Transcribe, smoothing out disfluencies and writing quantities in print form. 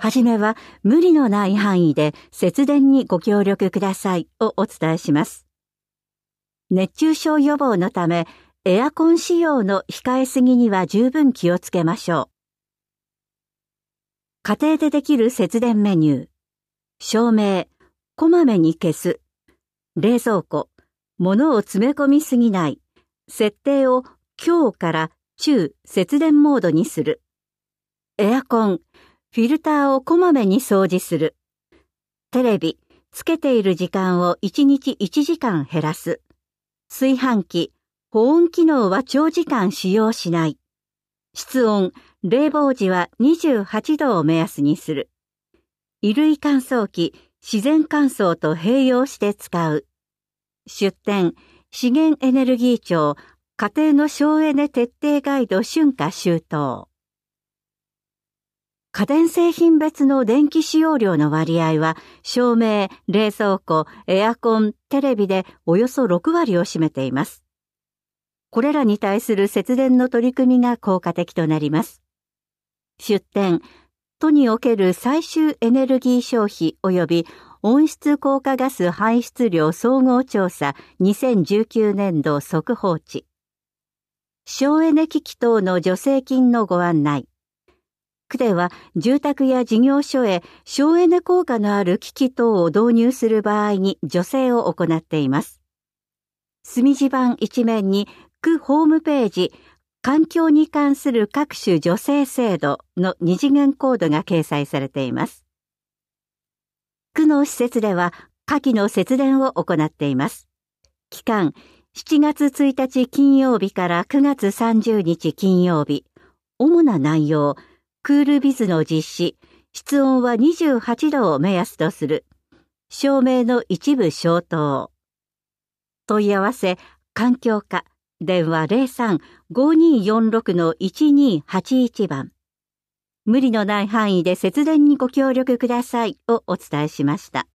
はじめは無理のない範囲で節電にご協力くださいをお伝えします。熱中症予防のため、エアコン使用の控えすぎには十分気をつけましょう。家庭でできる節電メニュー。照明、こまめに消す。冷蔵庫、物を詰め込みすぎない。設定を強から中節電モードにする。エアコン、フィルターをこまめに掃除する。テレビ、つけている時間を1日1時間減らす。炊飯器、保温機能は長時間使用しない。室温、冷房時は28度を目安にする。衣類乾燥機、自然乾燥と併用して使う。出典、資源エネルギー庁、家庭の省エネ徹底ガイド春夏秋冬。家電製品別の電気使用量の割合は、照明、冷蔵庫、エアコン、テレビでおよそ6割を占めています。これらに対する節電の取り組みが効果的となります。出典、都における最終エネルギー消費及び温室効果ガス排出量総合調査2019年度速報値。省エネ機器等の助成金のご案内。区では住宅や事業所へ省エネ効果のある機器等を導入する場合に助成を行っています。隅地版一面に区ホームページ環境に関する各種助成制度の二次元コードが掲載されています。区の施設では夏季の節電を行っています。期間、7月1日金曜日から9月30日金曜日。主な内容、クールビズの実施、室温は28度を目安とする。照明の一部消灯。問い合わせ、環境課、電話 03-5246-1281 番。無理のない範囲で節電にご協力くださいをお伝えしました。